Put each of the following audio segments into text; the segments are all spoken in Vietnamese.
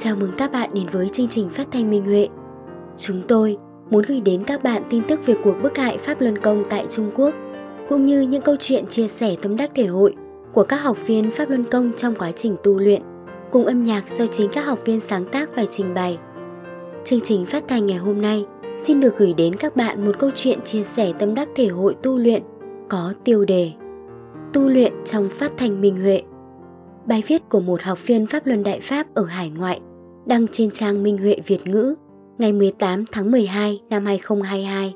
Chào mừng các bạn đến với chương trình phát thanh Minh Huệ. Chúng tôi muốn gửi đến các bạn tin tức về cuộc bức hại Pháp Luân Công tại Trung Quốc, cũng như những câu chuyện chia sẻ tâm đắc thể hội của các học viên Pháp Luân Công trong quá trình tu luyện, cùng âm nhạc do chính các học viên sáng tác và trình bày. Chương trình phát thanh ngày hôm nay xin được gửi đến các bạn một câu chuyện chia sẻ tâm đắc thể hội tu luyện có tiêu đề Tu luyện trong phát thanh Minh Huệ. Bài viết của một học viên Pháp Luân Đại Pháp ở hải ngoại đăng trên trang Minh Huệ Việt ngữ ngày 18 tháng 12 năm 2022.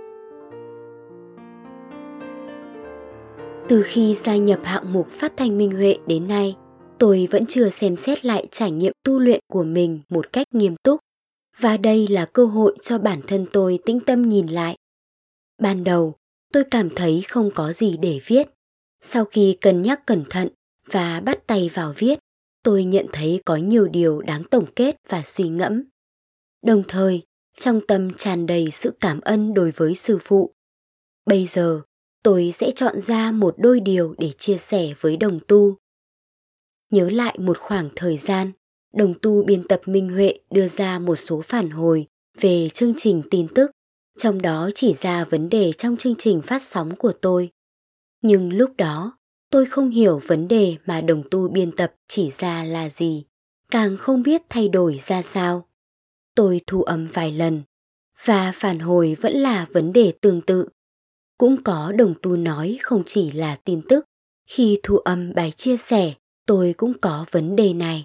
Từ khi gia nhập hạng mục phát thanh Minh Huệ đến nay, tôi vẫn chưa xem xét lại trải nghiệm tu luyện của mình một cách nghiêm túc, và đây là cơ hội cho bản thân tôi tĩnh tâm nhìn lại. Ban đầu, tôi cảm thấy không có gì để viết. Sau khi cân nhắc cẩn thận và bắt tay vào viết, tôi nhận thấy có nhiều điều đáng tổng kết và suy ngẫm. Đồng thời, trong tâm tràn đầy sự cảm ơn đối với sư phụ. Bây giờ, tôi sẽ chọn ra một đôi điều để chia sẻ với đồng tu. Nhớ lại một khoảng thời gian, đồng tu biên tập Minh Huệ đưa ra một số phản hồi về chương trình tin tức, trong đó chỉ ra vấn đề trong chương trình phát sóng của tôi. Nhưng lúc đó, tôi không hiểu vấn đề mà đồng tu biên tập chỉ ra là gì, càng không biết thay đổi ra sao. Tôi thu âm vài lần, và phản hồi vẫn là vấn đề tương tự. Cũng có đồng tu nói không chỉ là tin tức, khi thu âm bài chia sẻ, tôi cũng có vấn đề này.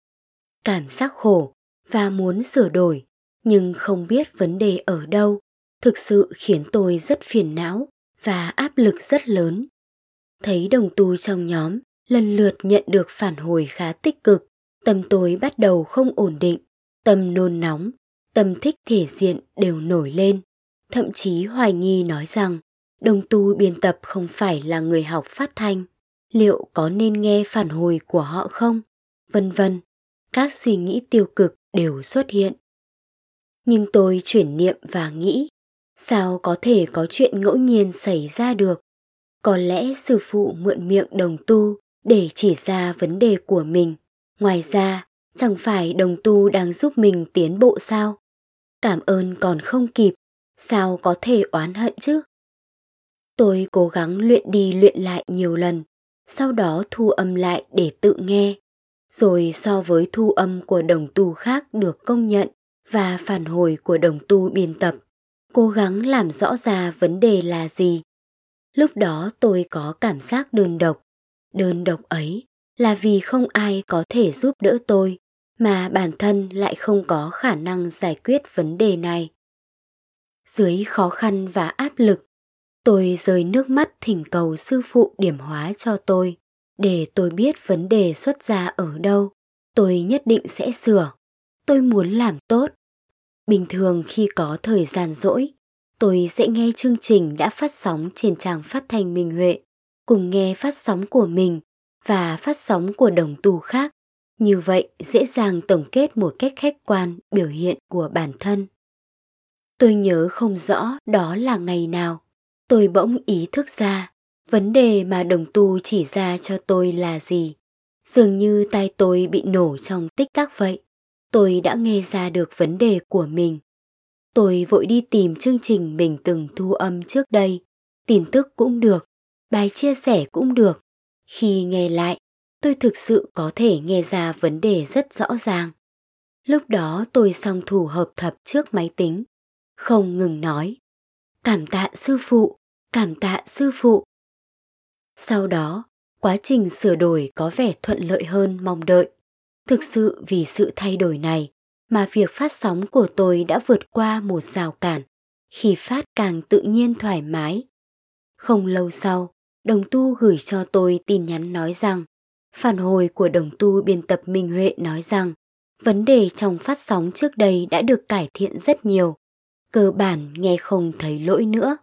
Cảm giác khổ và muốn sửa đổi, nhưng không biết vấn đề ở đâu, thực sự khiến tôi rất phiền não và áp lực rất lớn. Thấy đồng tu trong nhóm lần lượt nhận được phản hồi khá tích cực, tâm tôi bắt đầu không ổn định, tâm nôn nóng, tâm thích thể diện đều nổi lên. Thậm chí hoài nghi nói rằng đồng tu biên tập không phải là người học phát thanh, liệu có nên nghe phản hồi của họ không? Vân vân, các suy nghĩ tiêu cực đều xuất hiện. Nhưng tôi chuyển niệm và nghĩ, sao có thể có chuyện ngẫu nhiên xảy ra được? Có lẽ sư phụ mượn miệng đồng tu để chỉ ra vấn đề của mình. Ngoài ra, chẳng phải đồng tu đang giúp mình tiến bộ sao? Cảm ơn còn không kịp, sao có thể oán hận chứ? Tôi cố gắng luyện đi luyện lại nhiều lần, sau đó thu âm lại để tự nghe. Rồi so với thu âm của đồng tu khác được công nhận và phản hồi của đồng tu biên tập, cố gắng làm rõ ra vấn đề là gì. Lúc đó tôi có cảm giác đơn độc. Đơn độc ấy là vì không ai có thể giúp đỡ tôi, mà bản thân lại không có khả năng giải quyết vấn đề này. Dưới khó khăn và áp lực, tôi rơi nước mắt thỉnh cầu sư phụ điểm hóa cho tôi, để tôi biết vấn đề xuất ra ở đâu. Tôi nhất định sẽ sửa. Tôi muốn làm tốt. Bình thường khi có thời gian rỗi, tôi sẽ nghe chương trình đã phát sóng trên trang phát thanh Minh Huệ, cùng nghe phát sóng của mình và phát sóng của đồng tu khác. Như vậy dễ dàng tổng kết một cách khách quan biểu hiện của bản thân. Tôi nhớ không rõ đó là ngày nào. Tôi bỗng ý thức ra, vấn đề mà đồng tu chỉ ra cho tôi là gì. Dường như tai tôi bị nổ trong tích tắc vậy. Tôi đã nghe ra được vấn đề của mình. Tôi vội đi tìm chương trình mình từng thu âm trước đây. Tin tức cũng được, bài chia sẻ cũng được. Khi nghe lại, tôi thực sự có thể nghe ra vấn đề rất rõ ràng. Lúc đó tôi song thủ hợp thập trước máy tính, không ngừng nói: cảm tạ sư phụ, cảm tạ sư phụ. Sau đó, quá trình sửa đổi có vẻ thuận lợi hơn mong đợi. Thực sự vì sự thay đổi này mà việc phát sóng của tôi đã vượt qua một rào cản, khi phát càng tự nhiên thoải mái. Không lâu sau, đồng tu gửi cho tôi tin nhắn nói rằng, phản hồi của đồng tu biên tập Minh Huệ nói rằng, vấn đề trong phát sóng trước đây đã được cải thiện rất nhiều, cơ bản nghe không thấy lỗi nữa.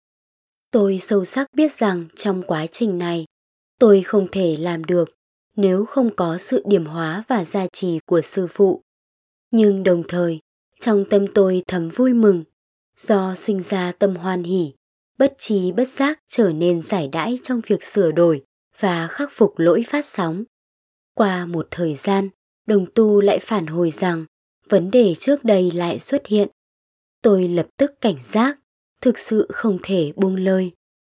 Tôi sâu sắc biết rằng trong quá trình này, tôi không thể làm được nếu không có sự điểm hóa và gia trì của sư phụ. Nhưng đồng thời, trong tâm tôi thầm vui mừng, do sinh ra tâm hoan hỉ, bất tri bất giác trở nên giải đãi trong việc sửa đổi và khắc phục lỗi phát sóng. Qua một thời gian, đồng tu lại phản hồi rằng vấn đề trước đây lại xuất hiện. Tôi lập tức cảnh giác, thực sự không thể buông lơi.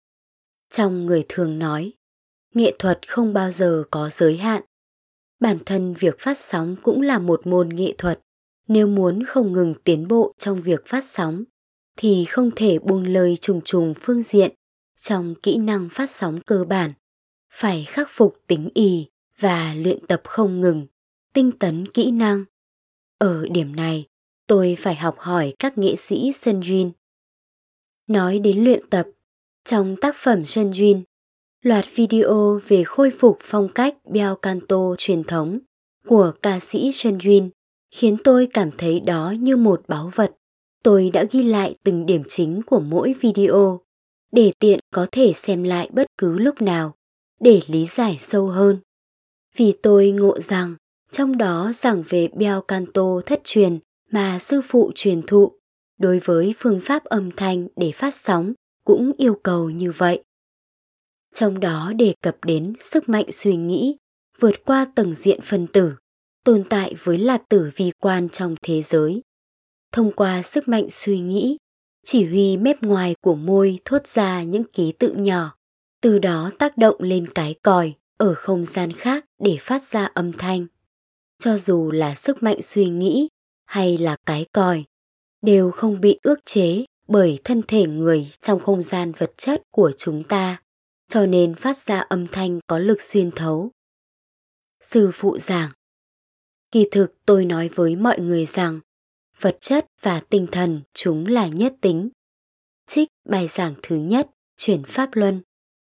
Trong người thường nói, nghệ thuật không bao giờ có giới hạn. Bản thân việc phát sóng cũng là một môn nghệ thuật. Nếu muốn không ngừng tiến bộ trong việc phát sóng, thì không thể buông lơi trùng trùng phương diện trong kỹ năng phát sóng cơ bản. Phải khắc phục tính ì và luyện tập không ngừng, tinh tấn kỹ năng. Ở điểm này, tôi phải học hỏi các nghệ sĩ Sơn Duyên. Nói đến luyện tập, trong tác phẩm Sơn Duyên, loạt video về khôi phục phong cách bel canto truyền thống của ca sĩ Sơn Duyên khiến tôi cảm thấy đó như một báu vật. Tôi đã ghi lại từng điểm chính của mỗi video để tiện có thể xem lại bất cứ lúc nào để lý giải sâu hơn. Vì tôi ngộ rằng trong đó giảng về bel canto thất truyền mà sư phụ truyền thụ, đối với phương pháp âm thanh để phát sóng cũng yêu cầu như vậy. Trong đó đề cập đến sức mạnh suy nghĩ vượt qua tầng diện phân tử, tồn tại với lạp tử vi quan trong thế giới. Thông qua sức mạnh suy nghĩ, chỉ huy mép ngoài của môi thốt ra những ký tự nhỏ, từ đó tác động lên cái còi ở không gian khác để phát ra âm thanh. Cho dù là sức mạnh suy nghĩ hay là cái còi, đều không bị ước chế bởi thân thể người trong không gian vật chất của chúng ta, cho nên phát ra âm thanh có lực xuyên thấu. Sư phụ giảng, kỳ thực tôi nói với mọi người rằng vật chất và tinh thần chúng là nhất tính. Trích bài giảng thứ nhất, chuyển pháp luân.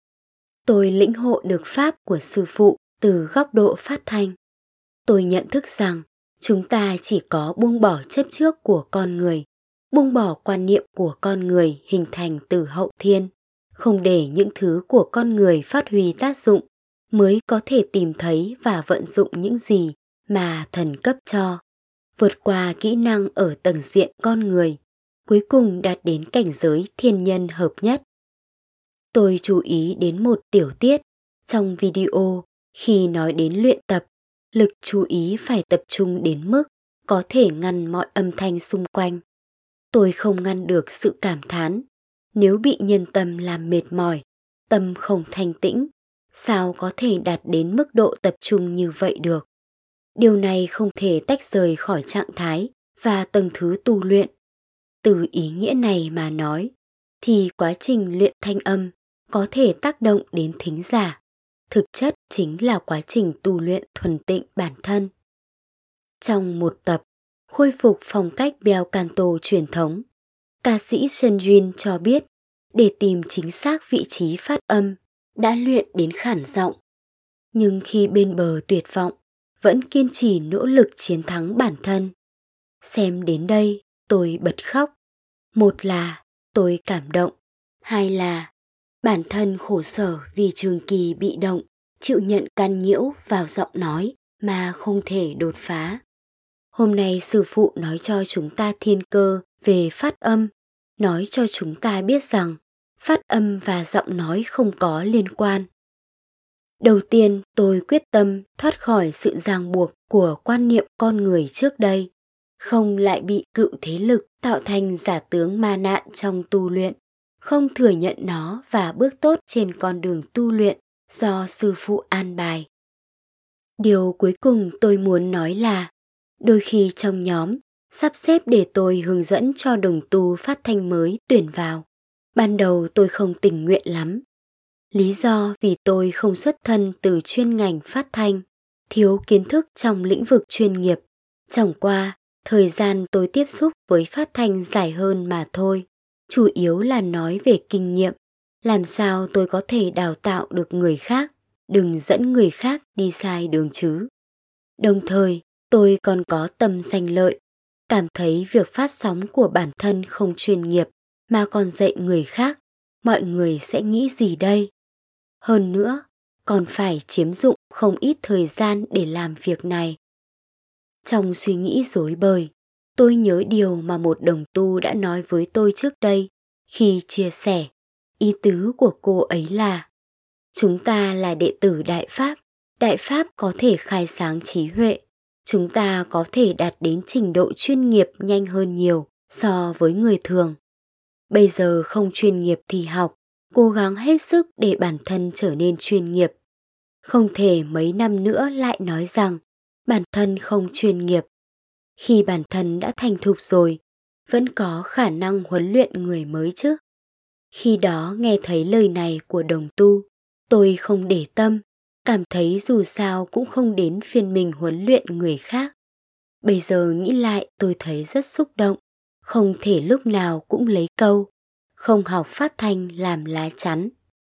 Tôi lĩnh hộ được pháp của sư phụ từ góc độ phát thanh. Tôi nhận thức rằng chúng ta chỉ có buông bỏ chấp trước của con người, buông bỏ quan niệm của con người hình thành từ hậu thiên, không để những thứ của con người phát huy tác dụng, mới có thể tìm thấy và vận dụng những gì mà thần cấp cho, vượt qua kỹ năng ở tầng diện con người, cuối cùng đạt đến cảnh giới thiên nhân hợp nhất. Tôi chú ý đến một tiểu tiết trong video khi nói đến luyện tập, lực chú ý phải tập trung đến mức có thể ngăn mọi âm thanh xung quanh. Tôi không ngăn được sự cảm thán, nếu bị nhân tâm làm mệt mỏi, tâm không thanh tĩnh, sao có thể đạt đến mức độ tập trung như vậy được? Điều này không thể tách rời khỏi trạng thái và tầng thứ tu luyện. Từ ý nghĩa này mà nói, thì quá trình luyện thanh âm có thể tác động đến thính giả. Thực chất chính là quá trình tu luyện thuần tịnh bản thân. Trong một tập, khôi phục phong cách bel canto truyền thống, ca sĩ Sơn Duyên cho biết, để tìm chính xác vị trí phát âm, đã luyện đến khản giọng. Nhưng khi bên bờ tuyệt vọng, vẫn kiên trì nỗ lực chiến thắng bản thân. Xem đến đây, tôi bật khóc. Một là tôi cảm động, hai là bản thân khổ sở vì trường kỳ bị động, chịu nhận can nhiễu vào giọng nói mà không thể đột phá. Hôm nay sư phụ nói cho chúng ta thiên cơ về phát âm, nói cho chúng ta biết rằng phát âm và giọng nói không có liên quan. Đầu tiên, tôi quyết tâm thoát khỏi sự ràng buộc của quan niệm con người trước đây, không lại bị cựu thế lực tạo thành giả tướng ma nạn trong tu luyện, không thừa nhận nó và bước tốt trên con đường tu luyện do sư phụ an bài. Điều cuối cùng tôi muốn nói là, đôi khi trong nhóm, sắp xếp để tôi hướng dẫn cho đồng tu phát thanh mới tuyển vào. Ban đầu tôi không tình nguyện lắm. Lý do vì tôi không xuất thân từ chuyên ngành phát thanh, thiếu kiến thức trong lĩnh vực chuyên nghiệp. Chẳng qua, thời gian tôi tiếp xúc với phát thanh dài hơn mà thôi. Chủ yếu là nói về kinh nghiệm, làm sao tôi có thể đào tạo được người khác, đừng dẫn người khác đi sai đường chứ. Đồng thời, tôi còn có tâm danh lợi, cảm thấy việc phát sóng của bản thân không chuyên nghiệp mà còn dạy người khác, mọi người sẽ nghĩ gì đây? Hơn nữa, còn phải chiếm dụng không ít thời gian để làm việc này. Trong suy nghĩ rối bời, tôi nhớ điều mà một đồng tu đã nói với tôi trước đây khi chia sẻ. Ý tứ của cô ấy là, chúng ta là đệ tử Đại Pháp có thể khai sáng trí huệ, chúng ta có thể đạt đến trình độ chuyên nghiệp nhanh hơn nhiều so với người thường. Bây giờ không chuyên nghiệp thì học, cố gắng hết sức để bản thân trở nên chuyên nghiệp. Không thể mấy năm nữa lại nói rằng bản thân không chuyên nghiệp. Khi bản thân đã thành thục rồi, vẫn có khả năng huấn luyện người mới chứ. Khi đó nghe thấy lời này của đồng tu, tôi không để tâm, cảm thấy dù sao cũng không đến phiên mình huấn luyện người khác. Bây giờ nghĩ lại tôi thấy rất xúc động, không thể lúc nào cũng lấy câu, không học phát thanh làm lá chắn.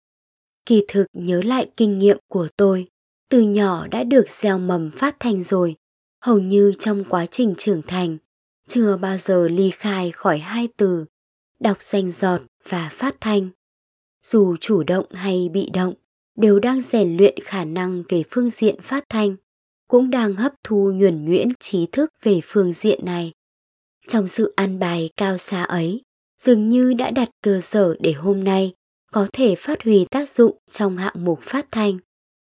Kỳ thực nhớ lại kinh nghiệm của tôi, từ nhỏ đã được gieo mầm phát thanh rồi, hầu như trong quá trình trưởng thành, chưa bao giờ ly khai khỏi hai từ, đọc rành rọt và phát thanh. Dù chủ động hay bị động, đều đang rèn luyện khả năng về phương diện phát thanh, cũng đang hấp thu nhuần nhuyễn trí thức về phương diện này. Trong sự an bài cao xa ấy, dường như đã đặt cơ sở để hôm nay có thể phát huy tác dụng trong hạng mục phát thanh.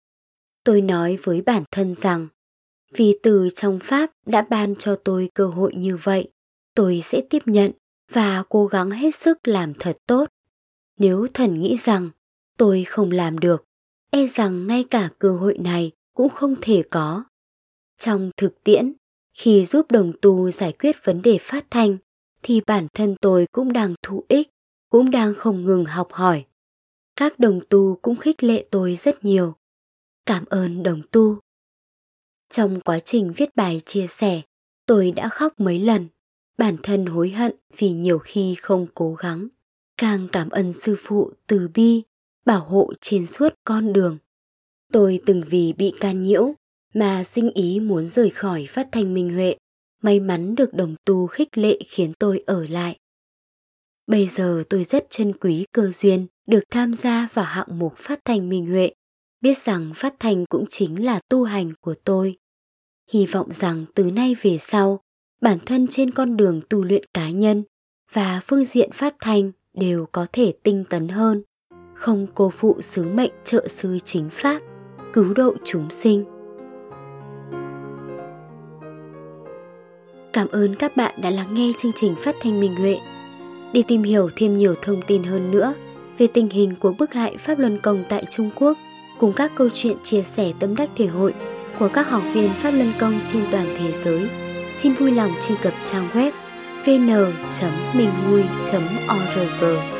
Tôi nói với bản thân rằng, vì từ trong Pháp đã ban cho tôi cơ hội như vậy, tôi sẽ tiếp nhận và cố gắng hết sức làm thật tốt. Nếu thần nghĩ rằng tôi không làm được, e rằng ngay cả cơ hội này cũng không thể có. Trong thực tiễn, khi giúp đồng tu giải quyết vấn đề phát thanh, thì bản thân tôi cũng đang thụ ích, cũng đang không ngừng học hỏi. Các đồng tu cũng khích lệ tôi rất nhiều. Cảm ơn đồng tu. Trong quá trình viết bài chia sẻ, tôi đã khóc mấy lần. Bản thân hối hận vì nhiều khi không cố gắng. Càng cảm ơn sư phụ từ bi, bảo hộ trên suốt con đường. Tôi từng vì bị can nhiễu mà sinh ý muốn rời khỏi phát thanh Minh Huệ. May mắn được đồng tu khích lệ khiến tôi ở lại. Bây giờ tôi rất trân quý cơ duyên được tham gia vào hạng mục phát thanh Minh Huệ, biết rằng phát thanh cũng chính là tu hành của tôi. Hy vọng rằng từ nay về sau, bản thân trên con đường tu luyện cá nhân và phương diện phát thanh đều có thể tinh tấn hơn, không cô phụ sứ mệnh trợ sư chính pháp, cứu độ chúng sinh. Cảm ơn các bạn đã lắng nghe chương trình phát thanh Minh Huệ. Để tìm hiểu thêm nhiều thông tin hơn nữa về tình hình của bức hại Pháp Luân Công tại Trung Quốc, cùng các câu chuyện chia sẻ tâm đắc thể hội của các học viên Pháp Luân Công trên toàn thế giới, xin vui lòng truy cập trang web vn.minhui.org.